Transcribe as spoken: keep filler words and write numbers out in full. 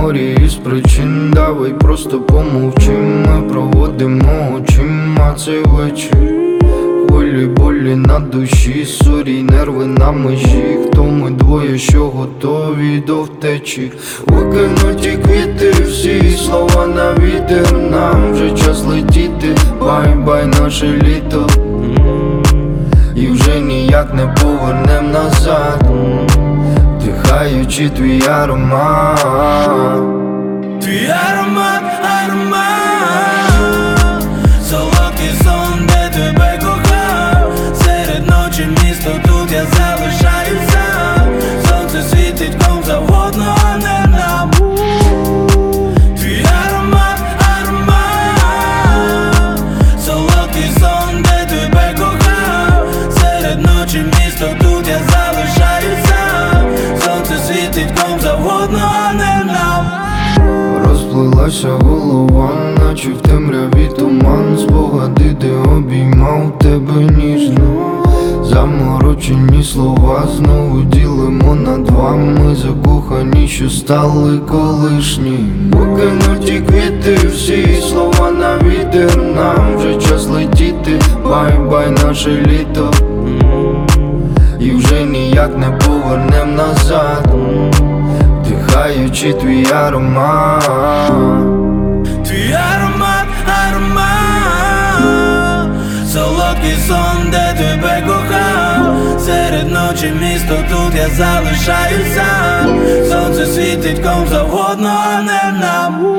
морі із причин, давай просто помовчим. Ми проводимо очима цей вечір. Хвилі болі на душі, сорі, нерви на межі. Хто ми двоє, що готові до втечі? Викинуті квіти, всі слова на вітер. Нам вже час летіти, бай-бай наше літо. І вже ніяк не повернем назад, вдихаючи твій аромат. Твій аромат, аромат, солодкий сон, де тебе кохав. Серед ночі місто, тут я залишаюся. Сонце світить ком завгодно, а не нам. Твій аромат, аромат, солодкий сон, де тебе кохав. Серед ночі місто, тут я залишаюся. Сонце світить ком завгодно, а не нам. Розплилася голова, наче в темряві туман. Спогади, де обіймав тебе ніжно. Заморочені слова знову ділимо на два. Ми закохані, що стали колишні. Викинуті квіти, всі слова на вітер. Нам вже час летіти, бай-бай наше літо. І вже ніяк не повернем назад, вдихаючи твій аромат. Твій аромат, аромат, солодкий сон, де тебе кохав. Серед ночі місто, тут я залишаюся. Сонце світить ком завгодно, а не нам.